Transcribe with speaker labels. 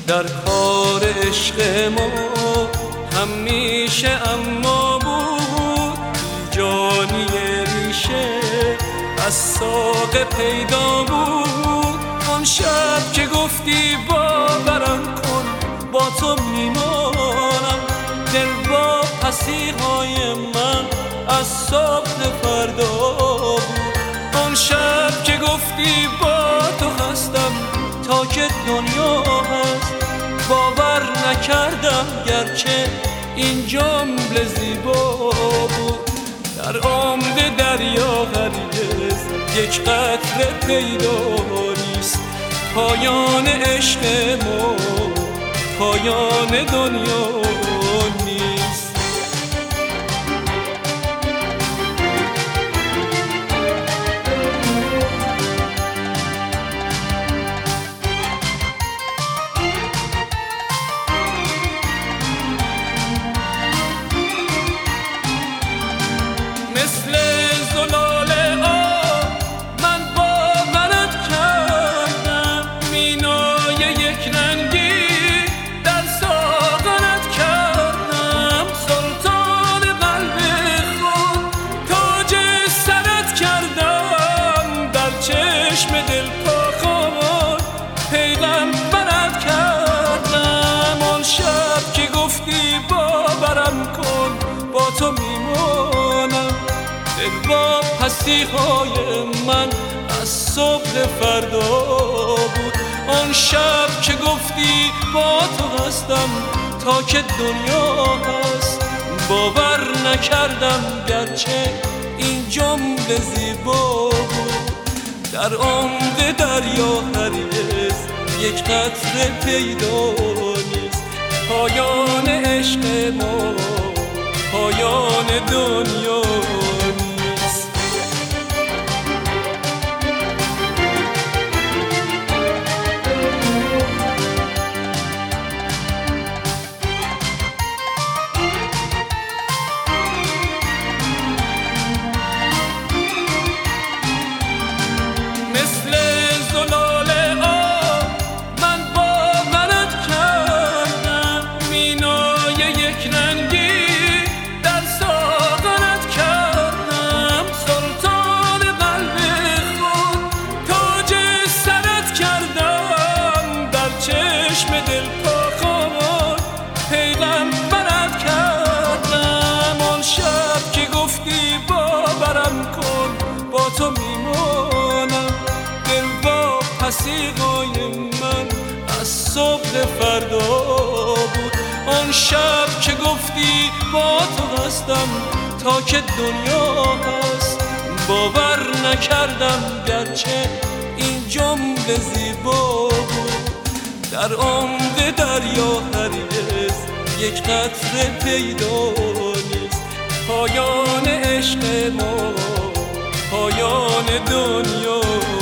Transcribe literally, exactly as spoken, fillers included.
Speaker 1: در کار عشق ما همیشه اما بود جانی ریشه از ساق پیدا بود. آن شب که گفتی باورم کن با تو میمانم، دل با پسیهای من از صبح فردا بود. آن شب که گفتی با تو هستم تا که دنیا هست، باور نکردم گرچه این جمله زیبا بود. در عمق دریا هرگز یک قطره پیدا نیست، پایان عشق ما پایان دنیا نیست. مثل زلال آب من باورت کردم، مینای یک رنگی در ساغرت کردم. سلطان قلب خود تاج سرت کردم، در چشم دل پاکان پیغمبرت کردم. آن شب که گفتی باورم کن با تو میمانم، دل با پسیهای من از صبح فردا بود. آن شب که گفتی با تو هستم تا که دنیا هست، باور نکردم گرچه این جمله زیبا بود. در عمق دریا هرگز یک قطره پیدا نیست، پایان عشق ما پایان دنیا نیست. مثل زلال آب من باورت کردم، مینای یک رنگی در ساغرت کردم. سلطان قلب خود تاج سرت کردم، در چشم دل پاکان پیغمبرت کردم. آن شب که گفتی باورم کن با تو میمانم، دل با پسیهای من از صبح فردا بود. آن شب که گفتی با تو هستم تا که دنیا هست، باور نکردم گرچه این جمله زیبا بود. در عمق دریا هرگز یک قطره پیدا نیست، پایان عشق ما پایان دنیا